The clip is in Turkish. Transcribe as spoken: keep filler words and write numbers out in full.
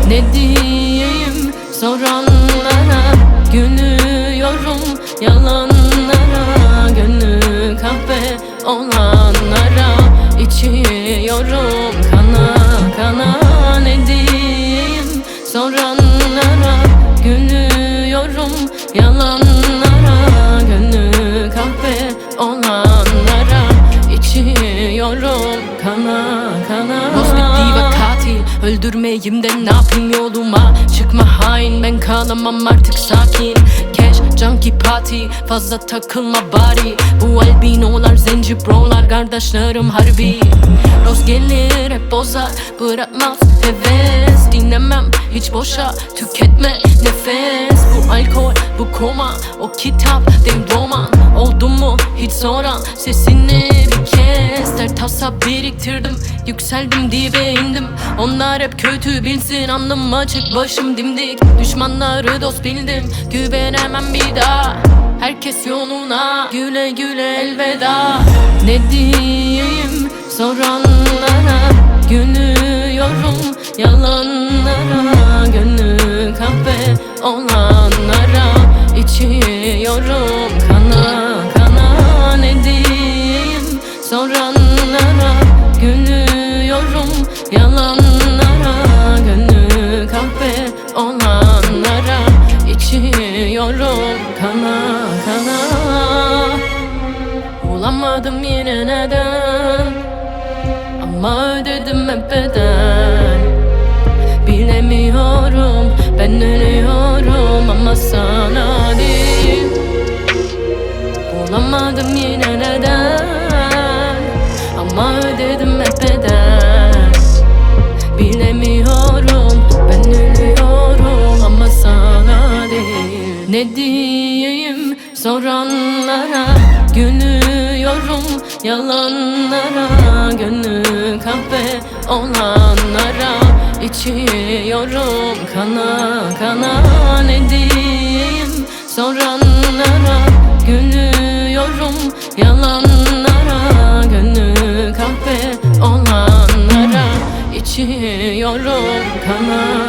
Ne diyeyim soranlara, gülüyorum yalanlara, gönlü kahve olanlara, içiyorum kana kana. Ne diyeyim soranlara, gülüyorum yalanlara, gönlü kahve olanlara, içiyorum kana kana. Dost bitti ve katil, öldürmeyeyim de ne yapayım, yoluma çıkma hain, ben kalamam artık sakin. Cash, junkie, party, fazla takılma bari. Bu albinolar, zenci brolar, kardeşlerim harbi. Roz gelir hep bozar, bırakmaz heves. Dinlemem hiç boşa, tüketme nefes. Bu alkol, bu koma, o kitap değil roman. Oldu mu hiç soran, sesini bir kez. Ter tasa biriktirdim, yükseldim dibe indim. Onlar hep kötü bilsin, alnım açık başım dimdik. Düşmanları dost bildim, güvenemem bir daha. Herkes yoluna, güle güle elveda. Ne diyeyim soranlara, gülüyorum yalanlara, gönlü kahve olanlara, içiyorum kana kana. Ne diyeyim soranlara, gülüyorum yalanlara, gönlü kahve olanlara, içiyorum kana kana. Bulamadım yine neden, ama ödedim hep bedel. Bilemiyorum, ben ölüyorum ama sana değil. Bulamadım yine neden, ama ödedim hep bedel. Bilemiyorum, ben ölüyorum ama sana değil. Ne diyeyim soranlara, gülüyorum yalanlara, gönlü kahve olanlara, içiyorum kana kana. Ne diyeyim soranlara, gülüyorum yalanlara, gönlü kahve olanlara, içiyorum kana